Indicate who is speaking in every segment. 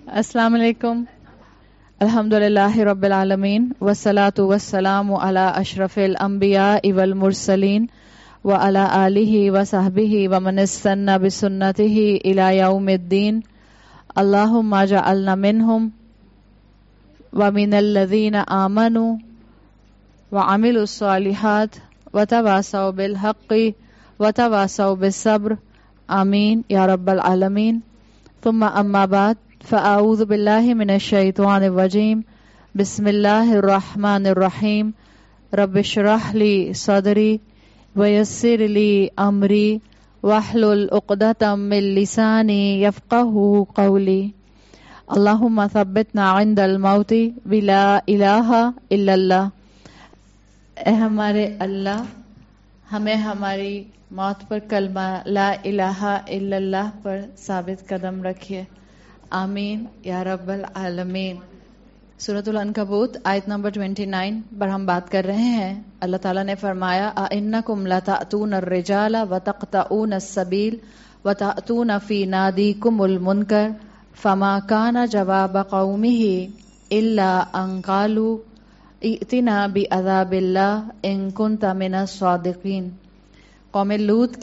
Speaker 1: السلام علیکم. الحمدللہ رب العالمین والصلاة والسلام علی اشرف الانبیاء والمرسلین وعلی آلہ وصحبہ ومن استنى بسنتہ الی یوم الدین. اللہم اجعلنا منہم ومن الذین آمنوا وعملوا الصالحات وتواصوا بالحق وتواصوا بالصبر. آمین یا رب العالمین. ثم اما بعد فاعوذ باللہ من الشیطان الرجیم. بسم اللہ الرحمن الرحیم. رب اشرح لی صدری ویسر لی امری واحلل عقدۃ من لسانی یفقہوا قولی. اللہم ثبتنا عند الموت بلا الہ الا اللہ. اے ہمارے اللہ، ہمیں ہماری موت پر کلمہ لا الہ الا اللہ پر ثابت قدم رکھیے. آمین یا رب العالمین. سورۃ العنکبوت آیت نمبر 29 پر ہم بات کر رہے ہیں. اللہ تعالیٰ نے فرمایا اَإِنَّكُمْ لَتَأْتُونَ الرِّجَالَ وَتَقْطَعُونَ السَّبِيلَ وَتَأْتُونَ فِي نَادِيكُمُ الْمُنكَرَ فَمَا كَانَ جَوَابَ قَوْمِهِ إِلَّا أَن قَالُوا ائْتِنَا بِعَذَابِ اللَّهِ إِن كُنتَ مِنَ الصَّادِقِينَ. قوم لوط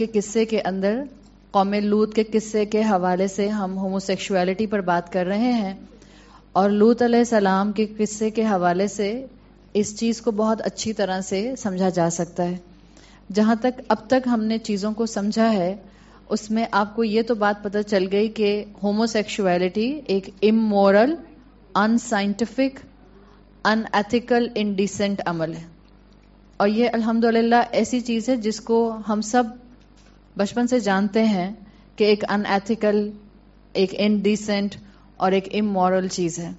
Speaker 1: کے قصے کے حوالے سے ہم ہوموسیکشولیٹی پر بات کر رہے ہیں، اور لوط علیہ السلام کے قصے کے حوالے سے اس چیز کو بہت اچھی طرح سے سمجھا جا سکتا ہے. جہاں تک اب تک ہم نے چیزوں کو سمجھا ہے اس میں آپ کو یہ تو بات پتہ چل گئی کہ ہوموسیکشولیٹی ایک immoral, unscientific, unethical, indecent عمل ہے. اور یہ الحمدللہ ایسی چیز ہے جس کو ہم سب بچپن سے جانتے ہیں کہ ایک ان ایتھیکل، ایک انڈیسنٹ اور ایک امورل چیز ہے.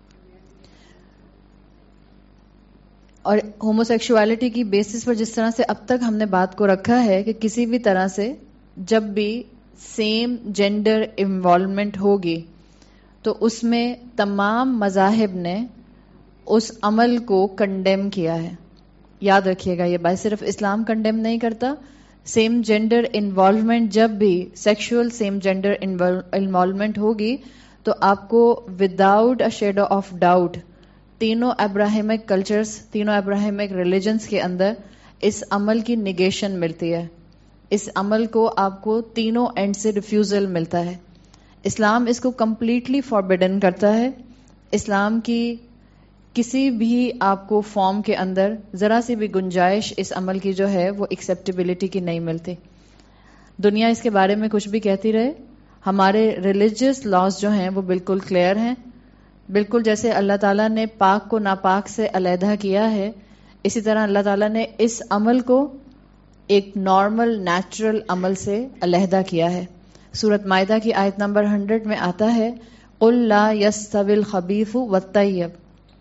Speaker 1: اور ہوموسیکشولیٹی کی بیسس پر جس طرح سے اب تک ہم نے بات کو رکھا ہے کہ کسی بھی طرح سے جب بھی سیم جینڈر انوالومنٹ ہوگی تو اس میں تمام مذاہب نے اس عمل کو کنڈیم کیا ہے. یاد رکھیے گا، یہ بات صرف اسلام کنڈیم نہیں کرتا. سیم جینڈر انوالومنٹ جب بھی سیکشول سیم جینڈر انوالومنٹ ہوگی تو آپ کو without a shadow of doubt تینوں ابراہیمک کلچرز، تینوں ابراہیمک ریلیجنز کے اندر اس عمل کی نیگیشن ملتی ہے. اس عمل کو آپ کو تینوں اینڈ سے ریفیوزل ملتا ہے. اسلام اس کو کمپلیٹلی فاربیڈن کرتا ہے. اسلام کی کسی بھی آپ کو فارم کے اندر ذرا سی بھی گنجائش اس عمل کی جو ہے وہ ایکسیپٹیبلٹی کی نہیں ملتی. دنیا اس کے بارے میں کچھ بھی کہتی رہے، ہمارے ریلیجیس لاز جو ہیں وہ بالکل کلیئر ہیں. بالکل جیسے اللہ تعالیٰ نے پاک کو ناپاک سے علیحدہ کیا ہے، اسی طرح اللہ تعالیٰ نے اس عمل کو ایک نارمل نیچرل عمل سے علیحدہ کیا ہے. سورۃ مائدہ کی آیت نمبر 100 میں آتا ہے قُلْ لَا يَسْتَوِي الْخَبِيثُ وَالطَّيِّبُ.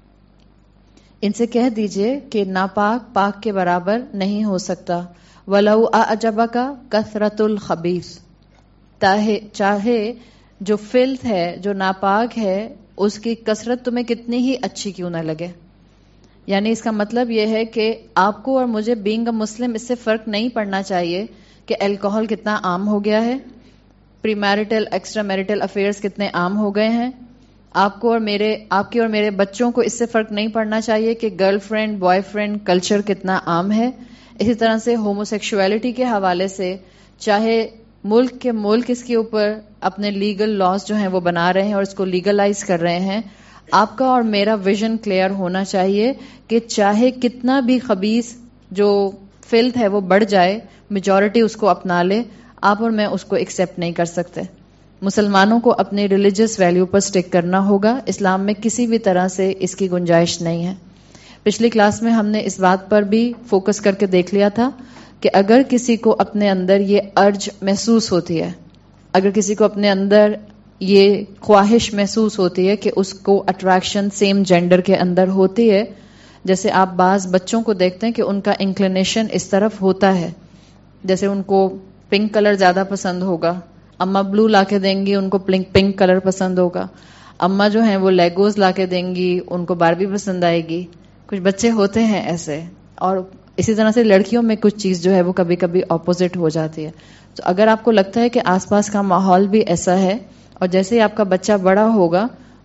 Speaker 1: ان سے کہہ دیجئے کہ ناپاک پاک کے برابر نہیں ہو سکتا. وَلَوْ أَعْجَبَكَ كَثْرَةُ الْخَبِيثِ. چاہے جو فلتھ ہے، جو ناپاک ہے، اس کی کثرت تمہیں کتنی ہی اچھی کیوں نہ لگے. یعنی اس کا مطلب یہ ہے کہ آپ کو اور مجھے بینگ اے مسلم اس سے فرق نہیں پڑنا چاہیے کہ الکوہل کتنا عام ہو گیا ہے، premarital extramarital affairs کتنے عام ہو گئے ہیں. آپ کے اور میرے بچوں کو اس سے فرق نہیں پڑنا چاہیے کہ girlfriend boyfriend culture کتنا عام ہے. اسی طرح سے ہوموسیکشولیٹی کے حوالے سے چاہے ملک اس کے اوپر اپنے لیگل لاز جو ہیں وہ بنا رہے ہیں اور اس کو لیگلائز کر رہے ہیں، آپ کا اور میرا ویژن کلیئر ہونا چاہیے کہ چاہے کتنا بھی خبیث جو فلتھ ہے وہ بڑھ جائے، میجورٹی اس کو اپنا لے، آپ اور میں اس کو ایکسیپٹ نہیں کر سکتے. مسلمانوں کو اپنی ریلیجس ویلیو پر سٹک کرنا ہوگا. اسلام میں کسی بھی طرح سے اس کی گنجائش نہیں ہے. پچھلی کلاس میں ہم نے اس بات پر بھی فوکس کر کے دیکھ لیا تھا کہ اگر کسی کو اپنے اندر یہ ارج محسوس ہوتی ہے، اگر کسی کو اپنے اندر یہ خواہش محسوس ہوتی ہے کہ اس کو اٹریکشن سیم جینڈر کے اندر ہوتی ہے، جیسے آپ بعض بچوں کو دیکھتے ہیں کہ ان کا انکلینیشن اس طرف ہوتا ہے، جیسے ان کو پنک کلر زیادہ پسند ہوگا، اماں بلو لا کے دیں گی ان کو پنک کلر پسند ہوگا، اماں جو ہیں وہ لیگوز لا کے دیں گی ان کو باربی پسند آئے گی. کچھ بچے ہوتے ہیں ایسے، اور اسی طرح سے لڑکیوں میں کچھ چیز جو ہے وہ کبھی کبھی اپوزٹ ہو جاتی ہے. تو اگر آپ کو لگتا ہے کہ آس پاس کا ماحول بھی ایسا ہے اور جیسے ہی آپ کا بچہ بڑا ہوگا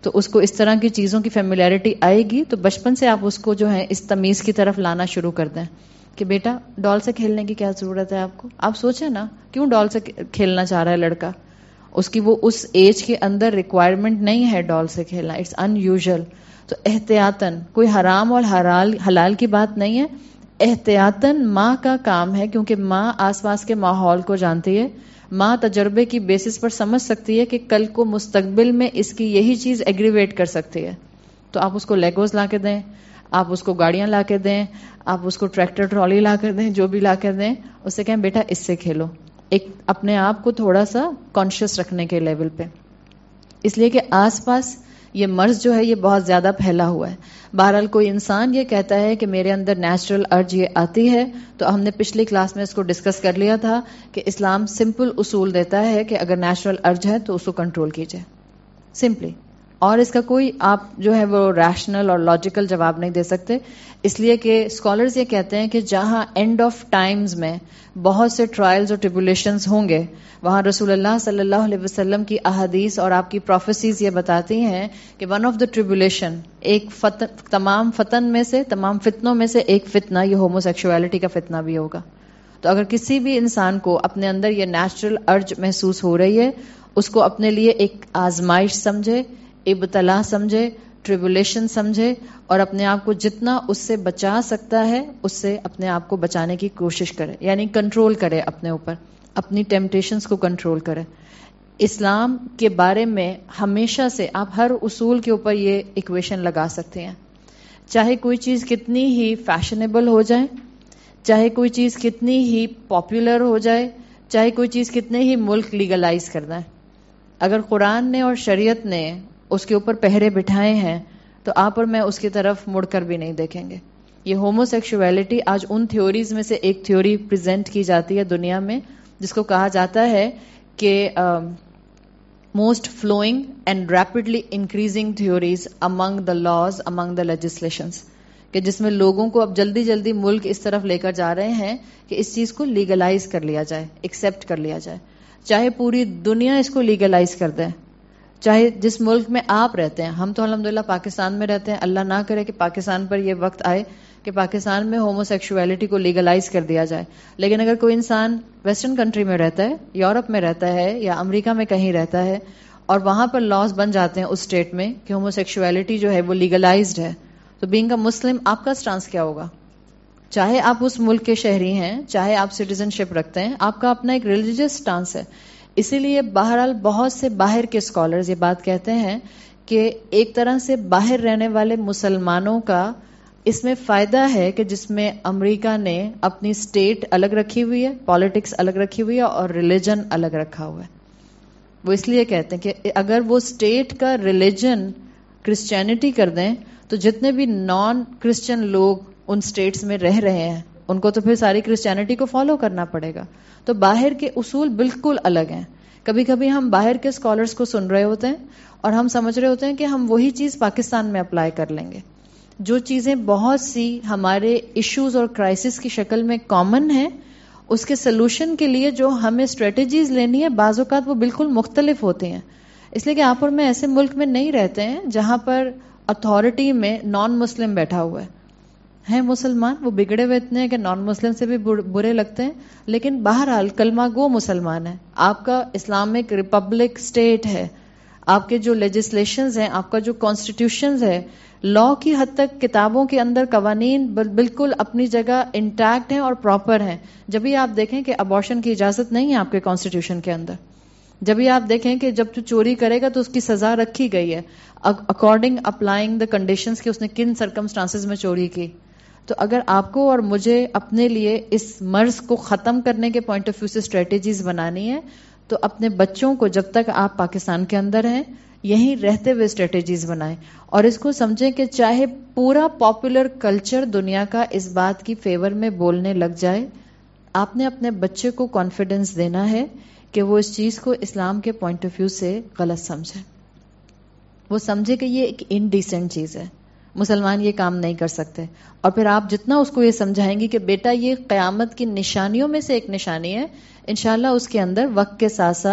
Speaker 1: تو اس کو اس طرح کی چیزوں کی فیملیرٹی آئے گی تو بچپن سے آپ اس کو جو ہے اس تمیز کی طرف لانا شروع کر دیں کہ بیٹا ڈال سے کھیلنے کی کیا ضرورت ہے آپ کو. آپ سوچیں نا کیوں ڈال سے کھیلنا چاہ رہا ہے لڑکا, اس کی وہ اس ایج کے اندر ریکوائرمنٹ نہیں ہے ڈال سے کھیلنا, اٹس ان یوزل. تو احتیاطاً, کوئی حرام اور حلال کی بات نہیں ہے, احتیاطاً ماں کا کام ہے, کیونکہ ماں آس پاس کے ماحول کو جانتی ہے, ماں تجربے کی بیسس پر سمجھ سکتی ہے کہ کل کو مستقبل میں اس کی یہی چیز ایگریویٹ کر سکتی ہے. تو آپ اس کو لیگوز لا کے دیں, آپ اس کو گاڑیاں لا کے دیں, آپ اس کو ٹریکٹر ٹرالی لا کر دیں, جو بھی لا کر دیں, اس سے کہیں بیٹا اس سے کھیلو, ایک اپنے آپ کو تھوڑا سا کانشیس رکھنے کے لیول پہ. اس لیے کہ آس پاس یہ مرض جو ہے یہ بہت زیادہ پھیلا ہوا ہے. بہرحال کوئی انسان یہ کہتا ہے کہ میرے اندر نیچرل ارج یہ آتی ہے, تو ہم نے پچھلی کلاس میں اس کو ڈسکس کر لیا تھا کہ اسلام سمپل اصول دیتا ہے کہ اگر نیچرل ارج ہے تو اس کو کنٹرول کیجئے سمپلی, اور اس کا کوئی آپ جو ہے وہ ریشنل اور لاجیکل جواب نہیں دے سکتے. اس لیے کہ اسکالرز یہ کہتے ہیں کہ جہاں اینڈ آف ٹائمز میں بہت سے ٹرائلز اور ٹریبولیشنز ہوں گے, وہاں رسول اللہ صلی اللہ علیہ وسلم کی احادیث اور آپ کی پروفیسیز یہ بتاتی ہیں کہ ون آف دا ٹریبولیشن, ایک تمام فتن میں سے, تمام فتنوں میں سے ایک فتنہ یہ ہومو سیکشولیٹی کا فتنہ بھی ہوگا. تو اگر کسی بھی انسان کو اپنے اندر یہ نیچرل ارج محسوس ہو رہی ہے, اس کو اپنے لیے ایک آزمائش سمجھے, ابتلا سمجھے, ٹریبولیشن سمجھے, اور اپنے آپ کو جتنا اس سے بچا سکتا ہے اس سے اپنے آپ کو بچانے کی کوشش کرے, یعنی کنٹرول کرے اپنے اوپر, اپنی ٹیمپٹیشنز کو کنٹرول کرے. اسلام کے بارے میں ہمیشہ سے آپ ہر اصول کے اوپر یہ ایکویشن لگا سکتے ہیں, چاہے کوئی چیز کتنی ہی فیشنیبل ہو جائے, چاہے کوئی چیز کتنی ہی پاپولر ہو جائے, چاہے کوئی چیز کتنے ہی ملک لیگلائز کر دیں, اگر قرآن نے اور شریعت نے اس کے اوپر پہرے بٹھائے ہیں تو آپ اور میں اس کی طرف مڑ کر بھی نہیں دیکھیں گے. یہ ہومو سیکشولیٹی آج ان تھیوریز میں سے ایک تھیوری پریزنٹ کی جاتی ہے دنیا میں, جس کو کہا جاتا ہے کہ most flowing and rapidly increasing theories among the laws, among the legislations, کہ جس میں لوگوں کو اب جلدی جلدی ملک اس طرف لے کر جا رہے ہیں کہ اس چیز کو لیگلائز کر لیا جائے, ایکسیپٹ کر لیا جائے, چاہے پوری دنیا اس کو لیگلائز کر دے, چاہے جس ملک میں آپ رہتے ہیں. ہم تو الحمدللہ پاکستان میں رہتے ہیں, اللہ نہ کرے کہ پاکستان پر یہ وقت آئے کہ پاکستان میں ہومو سیکشولیٹی کو لیگلائز کر دیا جائے, لیکن اگر کوئی انسان ویسٹرن کنٹری میں رہتا ہے, یورپ میں رہتا ہے یا امریکہ میں کہیں رہتا ہے, اور وہاں پر لاز بن جاتے ہیں اس اسٹیٹ میں کہ ہومو سیکشولیٹی جو ہے وہ لیگلائزڈ ہے, تو بینگ اے مسلم آپ کا سٹانس کیا ہوگا؟ چاہے آپ اس ملک کے شہری ہیں, چاہے آپ سٹیزن شپ رکھتے ہیں, آپ کا اپنا ایک ریلیجیس سٹانس ہے. اسی لیے بہرحال بہت سے باہر کے اسکالرز یہ بات کہتے ہیں کہ ایک طرح سے باہر رہنے والے مسلمانوں کا اس میں فائدہ ہے کہ جس میں امریکہ نے اپنی اسٹیٹ الگ رکھی ہوئی ہے, پالیٹکس الگ رکھی ہوئی ہے, اور ریلیجن الگ رکھا ہوا ہے. وہ اس لیے کہتے ہیں کہ اگر وہ اسٹیٹ کا ریلیجن کرسچینٹی کر دیں تو جتنے بھی نان کرسچن لوگ ان اسٹیٹس میں رہ رہے ہیں ان کو تو پھر ساری کرسچینٹی کو فالو کرنا پڑے گا. تو باہر کے اصول بالکل الگ ہیں. کبھی کبھی ہم باہر کے اسکالرس کو سن رہے ہوتے ہیں اور ہم سمجھ رہے ہوتے ہیں کہ ہم وہی چیز پاکستان میں اپلائی کر لیں گے. جو چیزیں بہت سی ہمارے ایشوز اور کرائسس کی شکل میں کامن ہیں, اس کے سلوشن کے لیے جو ہمیں اسٹریٹجیز لینی ہے بعض اوقات وہ بالکل مختلف ہوتے ہیں. اس لیے کہ آپ اور میں ایسے ملک میں نہیں رہتے ہیں جہاں پر اتھارٹی میں نان مسلم بیٹھا ہوا ہے مسلمان, وہ بگڑے ہوئے اتنے ہیں کہ نان مسلم سے بھی برے لگتے ہیں, لیکن بہرحال کلمہ گو مسلمان ہے. آپ کا اسلامک ریپبلک اسٹیٹ ہے, آپ کے جو لیجسلیشنز ہیں, آپ کا جو کانسٹیٹیوشنز ہے, لا کی حد تک کتابوں کے اندر قوانین بالکل اپنی جگہ انٹیکٹ ہیں اور پراپر ہیں. جب بھی آپ دیکھیں کہ ابارشن کی اجازت نہیں ہے آپ کے کانسٹیٹیوشن کے اندر, جب بھی آپ دیکھیں کہ جب تو چوری کرے گا تو اس کی سزا رکھی گئی ہے اکارڈنگ اپلائنگ دا کنڈیشنز کہ اس نے کن سرکمسٹانسز میں چوری کی. تو اگر آپ کو اور مجھے اپنے لیے اس مرض کو ختم کرنے کے پوائنٹ آف ویو سے اسٹریٹجیز بنانی ہے تو اپنے بچوں کو جب تک آپ پاکستان کے اندر ہیں یہیں رہتے ہوئے اسٹریٹجیز بنائیں, اور اس کو سمجھیں کہ چاہے پورا پاپولر کلچر دنیا کا اس بات کی فیور میں بولنے لگ جائے, آپ نے اپنے بچے کو کانفیڈنس دینا ہے کہ وہ اس چیز کو اسلام کے پوائنٹ آف ویو سے غلط سمجھے, وہ سمجھے کہ یہ ایک انڈیسنٹ چیز ہے, مسلمان یہ کام نہیں کر سکتے. اور پھر آپ جتنا اس کو یہ سمجھائیں گی کہ بیٹا یہ قیامت کی نشانیوں میں سے ایک نشانی ہے, انشاءاللہ اس کے اندر وقت کے ساتھ ساتھ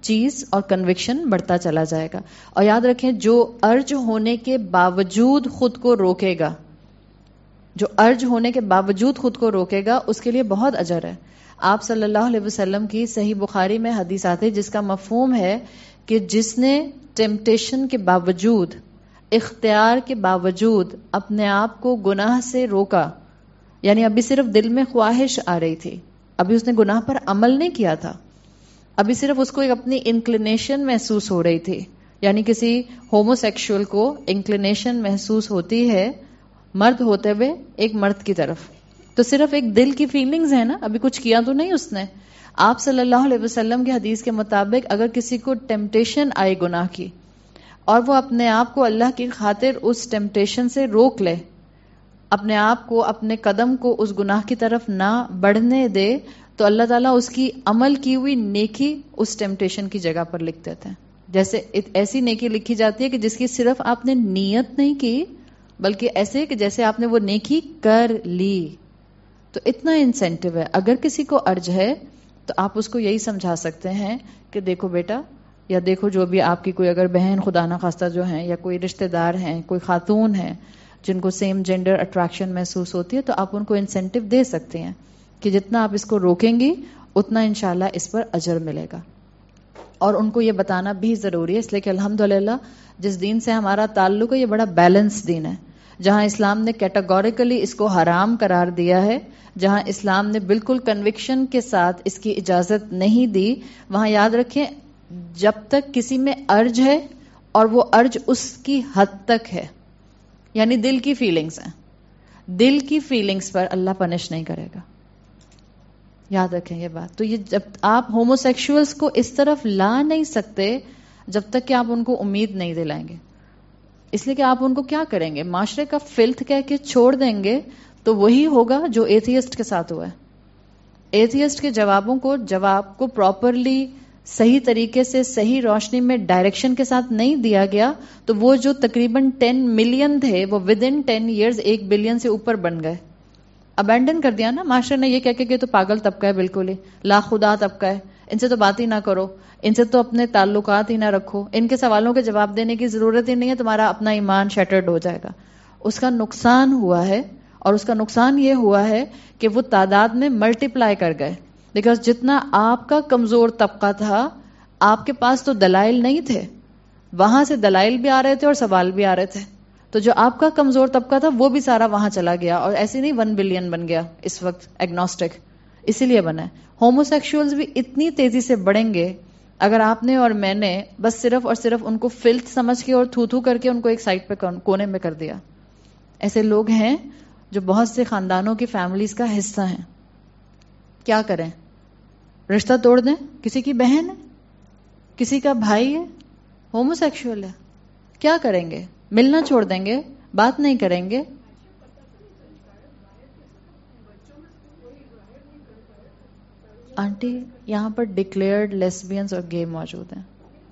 Speaker 1: چیز اور کنوکشن بڑھتا چلا جائے گا. اور یاد رکھیں جو ارج ہونے کے باوجود خود کو روکے گا، جو ارج ہونے کے باوجود خود کو روکے گا، اس کے لیے بہت اجر ہے. آپ صلی اللہ علیہ وسلم کی صحیح بخاری میں حدیث آتی ہے جس کا مفہوم ہے کہ جس نے ٹیمپٹیشن کے باوجود، اختیار کے باوجود اپنے آپ کو گناہ سے روکا، یعنی ابھی صرف دل میں خواہش آ رہی تھی، ابھی اس نے گناہ پر عمل نہیں کیا تھا، ابھی صرف اس کو ایک اپنی انکلینیشن محسوس ہو رہی تھی. یعنی کسی ہومو سیکشول کو انکلینیشن محسوس ہوتی ہے مرد ہوتے ہوئے ایک مرد کی طرف، تو صرف ایک دل کی فیلنگز ہیں نا، ابھی کچھ کیا تو نہیں اس نے. آپ صلی اللہ علیہ وسلم کی حدیث کے مطابق اگر کسی کو ٹیمپٹیشن آئے گناہ کی اور وہ اپنے آپ کو اللہ کی خاطر اس ٹیمپٹیشن سے روک لے، اپنے آپ کو، اپنے قدم کو اس گناہ کی طرف نہ بڑھنے دے، تو اللہ تعالیٰ اس کی عمل کی ہوئی نیکی اس ٹیمپٹیشن کی جگہ پر لکھ دیتے ہیں. جیسے ایسی نیکی لکھی جاتی ہے کہ جس کی صرف آپ نے نیت نہیں کی، بلکہ ایسے کہ جیسے آپ نے وہ نیکی کر لی. تو اتنا انسینٹیو ہے. اگر کسی کو ارج ہے تو آپ اس کو یہی سمجھا سکتے ہیں کہ دیکھو بیٹا، یا دیکھو جو بھی آپ کی کوئی اگر بہن خدا نخواستہ جو ہیں، یا کوئی رشتہ دار ہیں، کوئی خاتون ہیں جن کو سیم جینڈر اٹریکشن محسوس ہوتی ہے، تو آپ ان کو انسینٹیو دے سکتے ہیں کہ جتنا آپ اس کو روکیں گی اتنا انشاءاللہ اس پر اجر ملے گا. اور ان کو یہ بتانا بھی ضروری ہے، اس لیے کہ الحمدللہ جس دین سے ہمارا تعلق ہے یہ بڑا بیلنس دین ہے. جہاں اسلام نے کیٹاگوریکلی اس کو حرام قرار دیا ہے، جہاں اسلام نے بالکل کنوکشن کے ساتھ اس کی اجازت نہیں دی، وہاں یاد رکھیں جب تک کسی میں ارج ہے اور وہ ارج اس کی حد تک ہے، یعنی دل کی فیلنگز ہیں، دل کی فیلنگز پر اللہ پنش نہیں کرے گا. یاد رکھیں یہ بات. تو یہ جب آپ ہومو سیکشولز کو اس طرف لا نہیں سکتے جب تک کہ آپ ان کو امید نہیں دلائیں گے. اس لیے کہ آپ ان کو کیا کریں گے؟ معاشرے کا فلتھ کہہ کے چھوڑ دیں گے تو وہی ہوگا جو ایتھیسٹ کے ساتھ ہوا ہے. ایتھیسٹ کے جواب کو پراپرلی صحیح طریقے سے صحیح روشنی میں ڈائریکشن کے ساتھ نہیں دیا گیا تو وہ جو تقریباً 10 ملین تھے وہ ود ان 10 ایئرز 1 بلین سے اوپر بن گئے. ابینڈن کر دیا نا معاشرے نے، یہ کہہ کے کہ تو پاگل طبقہ ہے، بالکل ہی لا خدا طبقہ ہے، ان سے تو بات ہی نہ کرو، ان سے تو اپنے تعلقات ہی نہ رکھو، ان کے سوالوں کے جواب دینے کی ضرورت ہی نہیں ہے، تمہارا اپنا ایمان شیٹرڈ ہو جائے گا. اس کا نقصان ہوا ہے، اور اس کا نقصان یہ ہوا ہے کہ وہ تعداد میں ملٹیپلائی کر گئے. بیکاز جتنا آپ کا کمزور طبقہ تھا، آپ کے پاس تو دلائل نہیں تھے، وہاں سے دلائل بھی آ رہے تھے اور سوال بھی آ رہے تھے، تو جو آپ کا کمزور طبقہ تھا وہ بھی سارا وہاں چلا گیا، اور ایسے نہیں 1 بلین بن گیا اس وقت ایگنوسٹک. اسی لیے بنا ہے. ہومو سیکشولز بھی اتنی تیزی سے بڑھیں گے اگر آپ نے اور میں نے بس صرف اور صرف ان کو فلتھ سمجھ کے اور تھو کر کے ان کو ایک سائڈ پہ کونے میں کر دیا. ایسے لوگ ہیں جو بہت سے خاندانوں کی فیملیز کا حصہ ہیں. کیا کریں؟ رشتہ توڑ دیں؟ کسی کی بہن ہے، کسی کا بھائی ہے، ہومو سیکشول ہے، کیا کریں گے؟ ملنا چھوڑ دیں گے؟ بات نہیں کریں گے؟ آنٹی یہاں پر ڈکلیئرڈ لیسبینز اور گے موجود ہیں.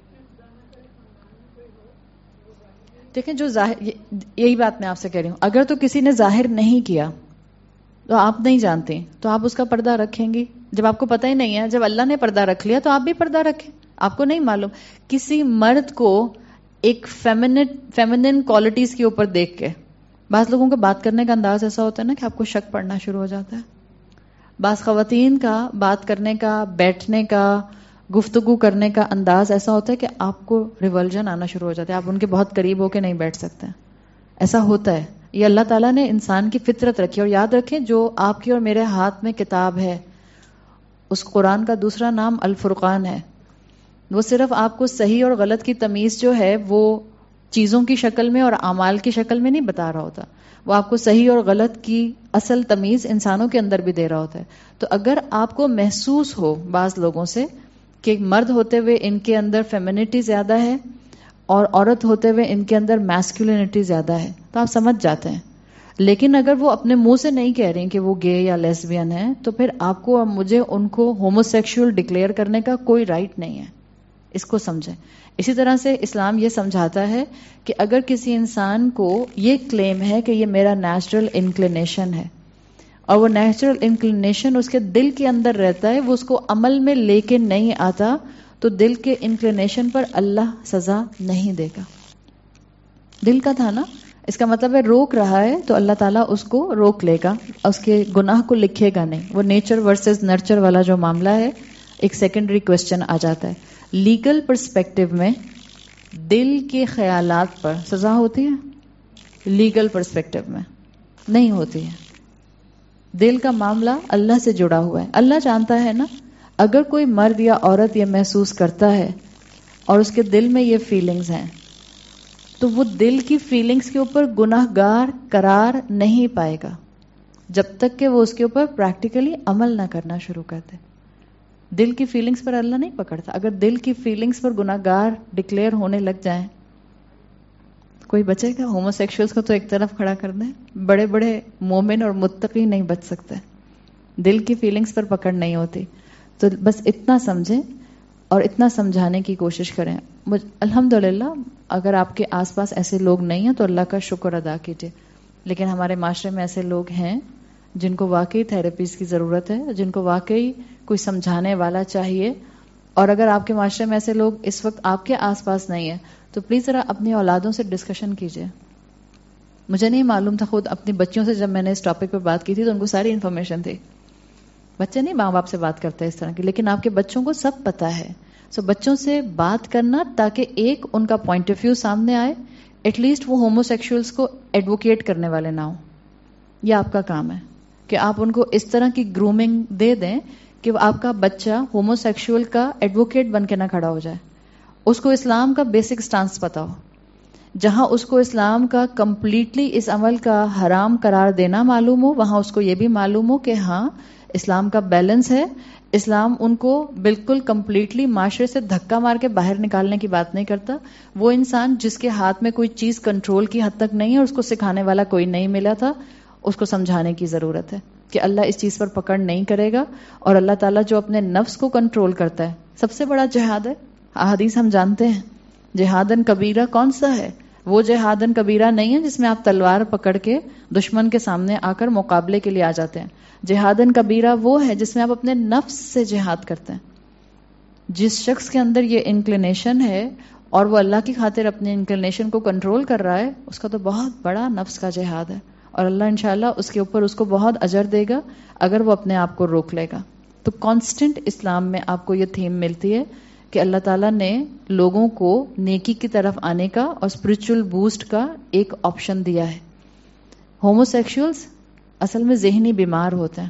Speaker 1: دیکھیں جو ظاہر، یہی بات میں آپ سے کہہ رہی ہوں، اگر تو کسی نے ظاہر نہیں کیا تو آپ نہیں جانتے تو آپ اس کا پردہ رکھیں گی؟ جب آپ کو پتہ ہی نہیں ہے، جب اللہ نے پردہ رکھ لیا تو آپ بھی پردہ رکھیں. آپ کو نہیں معلوم. کسی مرد کو ایک فیمنن کوالٹیز کے اوپر دیکھ کے، بعض لوگوں کا بات کرنے کا انداز ایسا ہوتا ہے نا کہ آپ کو شک پڑنا شروع ہو جاتا ہے. بعض خواتین کا بات کرنے کا، بیٹھنے کا، گفتگو کرنے کا انداز ایسا ہوتا ہے کہ آپ کو ریولجن آنا شروع ہو جاتا ہے، آپ ان کے بہت قریب ہو کے نہیں بیٹھ سکتے. ایسا ہوتا ہے. یہ اللہ تعالیٰ نے انسان کی فطرت رکھی. اور یاد رکھیں جو آپ کی اور میرے ہاتھ میں کتاب ہے، اس قرآن کا دوسرا نام الفرقان ہے. وہ صرف آپ کو صحیح اور غلط کی تمیز جو ہے وہ چیزوں کی شکل میں اور اعمال کی شکل میں نہیں بتا رہا ہوتا، وہ آپ کو صحیح اور غلط کی اصل تمیز انسانوں کے اندر بھی دے رہا ہوتا ہے. تو اگر آپ کو محسوس ہو بعض لوگوں سے کہ مرد ہوتے ہوئے ان کے اندر فیمینٹی زیادہ ہے اور عورت ہوتے ہوئے ان کے اندر میسکولینٹی زیادہ ہے، تو آپ سمجھ جاتے ہیں. لیکن اگر وہ اپنے منہ سے نہیں کہہ رہی کہ وہ گے یا لیسبین ہیں تو پھر آپ کو اور مجھے ان کو ہومو سیکشول ڈکلیئر کرنے کا کوئی رائٹ نہیں ہے. اس کو سمجھیں. اسی طرح سے اسلام یہ سمجھاتا ہے کہ اگر کسی انسان کو یہ کلیم ہے کہ یہ میرا نیچرل انکلینیشن ہے اور وہ نیچرل انکلینیشن اس کے دل کے اندر رہتا ہے، وہ اس کو عمل میں لے کے نہیں آتا، تو دل کے انکلینیشن پر اللہ سزا نہیں دے گا. دل کا تھا نا, اس کا مطلب ہے روک رہا ہے تو اللہ تعالیٰ اس کو روک لے گا, اس کے گناہ کو لکھے گا نہیں. وہ نیچر ورسز نرچر والا جو معاملہ ہے, ایک سیکنڈری کوسچن آ جاتا ہے. لیگل پرسپیکٹو میں دل کے خیالات پر سزا ہوتی ہے؟ لیگل پرسپیکٹو میں نہیں ہوتی ہے. دل کا معاملہ اللہ سے جڑا ہوا ہے. اللہ جانتا ہے نا, اگر کوئی مرد یا عورت یہ محسوس کرتا ہے اور اس کے دل میں یہ فیلنگز ہیں, تو وہ دل کی فیلنگز کے اوپر گناہ گار قرار نہیں پائے گا جب تک کہ وہ اس کے اوپر پریکٹیکلی عمل نہ کرنا شروع کر دے. دل کی فیلنگز پر اللہ نہیں پکڑتا. اگر دل کی فیلنگز پر گناہ گار ڈکلیئر ہونے لگ جائیں, کوئی بچے گا؟ ہومو سیکشولز کو تو ایک طرف کھڑا کر دیں, بڑے بڑے مومن اور متقی نہیں بچ سکتے. دل کی فیلنگز پر پکڑ نہیں ہوتی. تو بس اتنا سمجھیں اور اتنا سمجھانے کی کوشش کریں. الحمدللہ اگر آپ کے آس پاس ایسے لوگ نہیں ہیں تو اللہ کا شکر ادا کیجیے, لیکن ہمارے معاشرے میں ایسے لوگ ہیں جن کو واقعی تھراپیز کی ضرورت ہے, جن کو واقعی کوئی سمجھانے والا چاہیے. اور اگر آپ کے معاشرے میں ایسے لوگ اس وقت آپ کے آس پاس نہیں ہیں تو پلیز ذرا اپنی اولادوں سے ڈسکشن کیجیے. مجھے نہیں معلوم تھا, خود اپنی بچیوں سے جب میں نے اس ٹاپک پہ بات کی تھی تو ان کو ساری انفارمیشن تھی. بچے نہیں ماں باپ سے بات کرتے اس طرح کی, لیکن آپ کے بچوں کو سب پتا ہے. سو بچوں سے بات کرنا تاکہ ایک ان کا پوائنٹ آف ویو سامنے آئے, ایٹ لیسٹ وہ ہومو سیکشولز کو ایڈوکیٹ کرنے والے نہ ہوں. یہ آپ کا کام ہے کہ آپ ان کو اس طرح کی گرومنگ دے دیں کہ آپ کا بچہ ہومو سیکشول کا ایڈوکیٹ بن کے نہ کھڑا ہو جائے. اس کو اسلام کا بیسک سٹانس پتا ہو. جہاں اس کو اسلام کا کمپلیٹلی اس عمل کا حرام قرار دینا معلوم ہو, وہاں اس کو یہ بھی معلوم ہو کہ ہاں اسلام کا بیلنس ہے. اسلام ان کو بالکل کمپلیٹلی معاشرے سے دھکا مار کے باہر نکالنے کی بات نہیں کرتا. وہ انسان جس کے ہاتھ میں کوئی چیز کنٹرول کی حد تک نہیں ہے, اس کو سکھانے والا کوئی نہیں ملا تھا, اس کو سمجھانے کی ضرورت ہے کہ اللہ اس چیز پر پکڑ نہیں کرے گا. اور اللہ تعالیٰ جو اپنے نفس کو کنٹرول کرتا ہے, سب سے بڑا جہاد ہے. احادیث ہم جانتے ہیں, جہادن کبیرہ کون سا ہے؟ وہ جہادن کبیرہ نہیں ہے جس میں آپ تلوار پکڑ کے دشمن کے سامنے آ کر مقابلے کے لیے آ جاتے ہیں. جہادن کبیرہ وہ ہے جس میں آپ اپنے نفس سے جہاد کرتے ہیں. جس شخص کے اندر یہ انکلینیشن ہے اور وہ اللہ کی خاطر اپنے انکلینیشن کو کنٹرول کر رہا ہے, اس کا تو بہت بڑا نفس کا جہاد ہے. اور اللہ انشاءاللہ اس کے اوپر اس کو بہت اجر دے گا اگر وہ اپنے آپ کو روک لے گا. تو کانسٹنٹ اسلام میں آپ کو یہ تھیم ملتی ہے کہ اللہ تعالیٰ نے لوگوں کو نیکی کی طرف آنے کا اور اسپرچل بوسٹ کا ایک آپشن دیا ہے. ہومو سیکشولز اصل میں ذہنی بیمار ہوتے ہیں.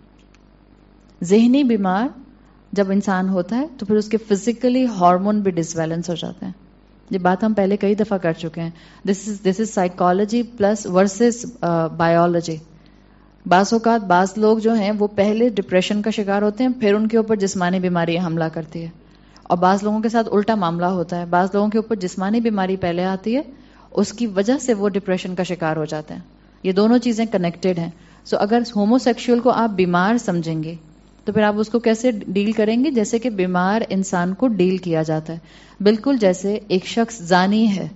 Speaker 1: ذہنی بیمار جب انسان ہوتا ہے تو پھر اس کے فزیکلی ہارمون بھی ڈس بیلنس ہو جاتے ہیں. یہ بات ہم پہلے کئی دفعہ کر چکے ہیں. This is psychology plus versus biology. بعض اوقات بعض لوگ جو ہیں وہ پہلے ڈپریشن کا شکار ہوتے ہیں, پھر ان کے اوپر جسمانی بیماری حملہ کرتی ہے. اور بعض لوگوں کے ساتھ الٹا معاملہ ہوتا ہے, بعض لوگوں کے اوپر جسمانی بیماری پہلے آتی ہے, اس کی وجہ سے وہ ڈپریشن کا شکار ہو جاتے ہیں. یہ دونوں چیزیں کنیکٹڈ ہیں. سو اگر ہومو سیکشول کو آپ بیمار سمجھیں گے تو پھر آپ اس کو کیسے ڈیل کریں گے؟ جیسے کہ بیمار انسان کو ڈیل کیا جاتا ہے. بالکل جیسے ایک شخص زانی ہے,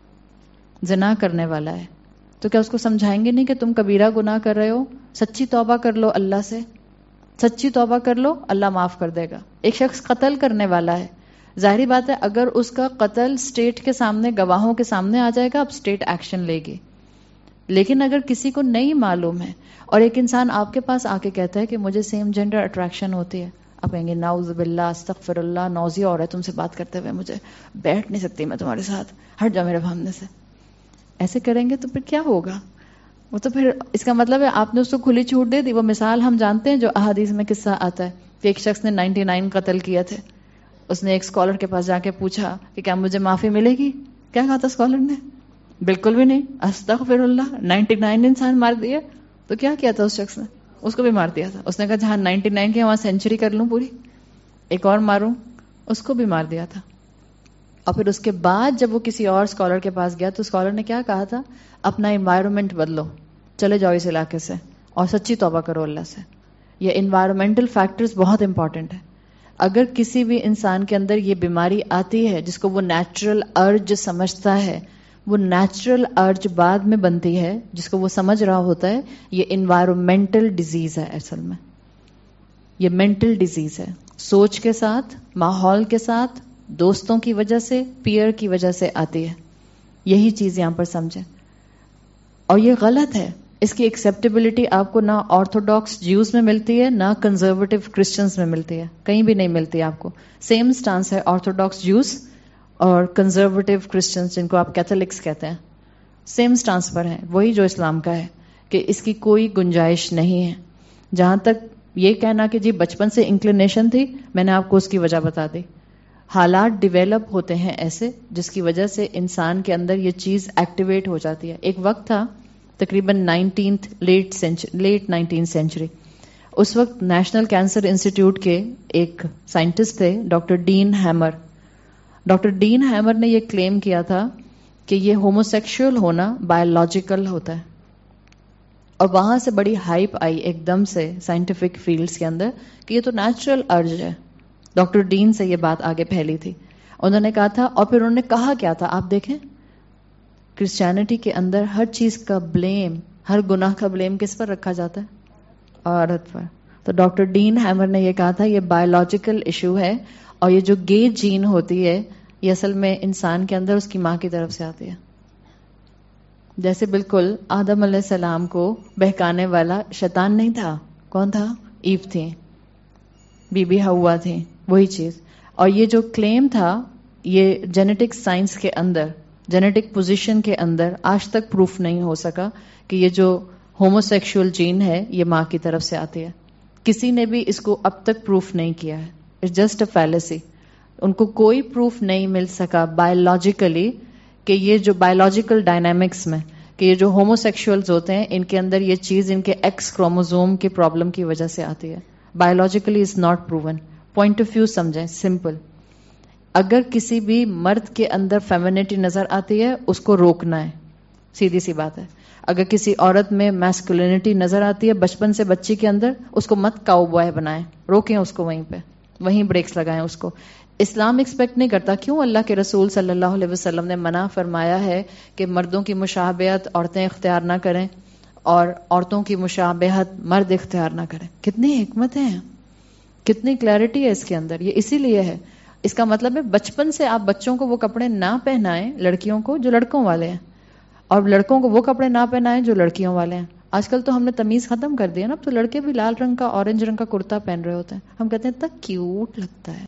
Speaker 1: زنا کرنے والا ہے, تو کیا اس کو سمجھائیں گے نہیں کہ تم کبیرہ گناہ کر رہے ہو, سچی توبہ کر لو, اللہ سے سچی توبہ کر لو, اللہ معاف کر دے گا. ایک شخص قتل کرنے والا ہے, ظاہری بات ہے اگر اس کا قتل اسٹیٹ کے سامنے, گواہوں کے سامنے آ جائے گا, اب اسٹیٹ ایکشن لے گی. لیکن اگر کسی کو نہیں معلوم ہے اور ایک انسان آپ کے پاس آ کے کہتا ہے کہ مجھے سیم جینڈر اٹریکشن ہوتی ہے, آپ کہیں گے نعوذ باللہ, استغفر اللہ, نوزی اور ہے تم سے بات کرتے ہوئے, مجھے بیٹھ نہیں سکتی میں تمہارے ساتھ, ہٹ جاؤ میرے سامنے سے. ایسے کریں گے تو پھر کیا ہوگا؟ وہ تو پھر اس کا مطلب ہے آپ نے اس کو کھلی چھوٹ دے دی. وہ مثال ہم جانتے ہیں جو احادیث میں قصہ آتا ہے کہ ایک شخص نے 99 قتل کیے تھے. اس نے ایک اسکالر کے پاس جا کے پوچھا کہ کیا مجھے معافی ملے گی؟ کیا کہا تھا اسکالر نے؟ بالکل بھی نہیں, استغفر اللہ, 99 انسان مار دیے. تو کیا کیا تھا اس شخص نے؟ اس کو بھی مار دیا تھا. اس نے کہا جہاں 99 کی وہاں سینچری کر لوں پوری, ایک اور ماروں, اس کو بھی مار دیا تھا. اور پھر اس کے بعد جب وہ کسی اور اسکالر کے پاس گیا تو اسکالر نے کیا کہا تھا؟ اپنا انوائرمنٹ بدلو, چلے جاؤ اس علاقے سے اور سچی توبہ کرو اللہ سے. یہ انوائرمنٹل فیکٹرز بہت امپورٹنٹ ہے. اگر کسی بھی انسان کے اندر یہ بیماری آتی ہے جس کو وہ نیچرل ارج سمجھتا ہے, وہ نیچرل ارج بعد میں بنتی ہے جس کو وہ سمجھ رہا ہوتا ہے, یہ انوائرمنٹل ڈیزیز ہے. اصل میں یہ مینٹل ڈیزیز ہے. سوچ کے ساتھ، ماحول کے ساتھ، دوستوں کی وجہ سے، پیئر کی وجہ سے آتی ہے. یہی چیز یہاں پر سمجھیں. اور یہ غلط ہے. اس کی ایکسیپٹیبلٹی آپ کو نہ آرتھوڈاکس جیوز میں ملتی ہے، نہ کنزرویٹو کرسچنز میں ملتی ہے. کہیں بھی نہیں ملتی آپ کو. سیم سٹانس ہے آرتھوڈاکس جیوز اور کنزرویٹو کرسچنز، جن کو آپ کیتھولکس کہتے ہیں، سیم سٹانس پر ہیں. وہی جو اسلام کا ہے کہ اس کی کوئی گنجائش نہیں ہے. جہاں تک یہ کہنا کہ جی بچپن سے انکلینیشن تھی، میں نے آپ کو اس کی وجہ بتا دی. حالات ڈیویلپ ہوتے ہیں ایسے جس کی وجہ سے انسان کے اندر یہ چیز ایکٹیویٹ ہو جاتی ہے. ایک وقت تھا تقریباً لیٹ 19th سینچری. اس وقت نیشنل کینسر انسٹیٹیوٹ کے ایک سائنٹسٹ تھے doctor Dean Hamer. Doctor Dean Hamer نے یہ کلیم کیا تھا کہ یہ ہوموسیکشول ہونا بایولوجیکل ہوتا ہے. اور وہاں سے بڑی ہائپ آئی ایک دم سے سائنٹیفک فیلڈز کے اندر کہ یہ تو نیچرل ارج ہے. ڈاکٹر ڈین سے یہ بات آگے پھیلی تھی. انہوں نے کہا تھا، اور پھر انہوں نے کہا کیا تھا آپ دیکھیں، کرسچینٹی کے اندر ہر چیز کا بلیم، ہر گناہ کا بلیم کس پر رکھا جاتا ہے؟ عورت پر. تو ڈاکٹر ڈین ہیمر نے یہ کہا تھا یہ بایولوجیکل ایشو ہے، اور یہ جو گے جین ہوتی ہے یہ اصل میں انسان کے اندر اس کی ماں کی طرف سے آتی ہے. جیسے بالکل آدم علیہ السلام کو بہکانے والا شیطان نہیں تھا. کون تھا؟ ایو تھی، بی بی ہوا تھی. وہی چیز. اور یہ جو کلیم تھا یہ جینیٹک سائنس کے اندر، جینیٹک پوزیشن کے اندر آج تک پروف نہیں ہو سکا کہ یہ جو ہوموسیکشول جین ہے یہ ماں کی طرف سے آتی ہے. کسی نے بھی اس کو اب تک پروف نہیں کیا ہے. It's just a فیلیسی. ان کو کوئی پروف نہیں مل سکا بایولوجیکلی کہ یہ جو بایولوجیکل ڈائنامکس میں کہ یہ جو ہوموسیکشولز ہوتے ہیں ان کے اندر یہ چیز ان کے ایکس کروموزوم کی پرابلم کی وجہ سے آتی ہے. Biologically is not proven. Point of view سمجھیں سمپل. اگر کسی بھی مرد کے اندر فیمینٹی نظر آتی ہے اس کو روکنا ہے، سیدھی سی بات ہے. اگر کسی عورت میں میسکولینٹی نظر آتی ہے بچپن سے بچی کے اندر، اس کو مت کاؤ بوائے بنائیں، روکیں اس کو وہیں پہ، وہیں بریکس لگائیں اس کو. اسلام ایکسپیکٹ نہیں کرتا. کیوں اللہ کے رسول صلی اللہ علیہ وسلم نے منع فرمایا ہے کہ مردوں کی مشابہت عورتیں اختیار نہ کریں اور عورتوں کی مشابہت مرد اختیار نہ کریں؟ کتنی حکمتیں ہیں، کتنی کلیئرٹی ہے اس کے اندر. یہ اسی لیے ہے. اس کا مطلب ہے بچپن سے آپ بچوں کو وہ کپڑے نہ پہنائیں لڑکیوں کو جو لڑکوں والے ہیں، اور لڑکوں کو وہ کپڑے نہ پہنائیں جو لڑکیوں والے ہیں. آج کل تو ہم نے تمیز ختم کر دی ہے نا. اب تو لڑکے بھی لال رنگ کا، اورنج رنگ کا کرتا پہن رہے ہوتے ہیں. ہم کہتے ہیں اتنا کیوٹ لگتا ہے.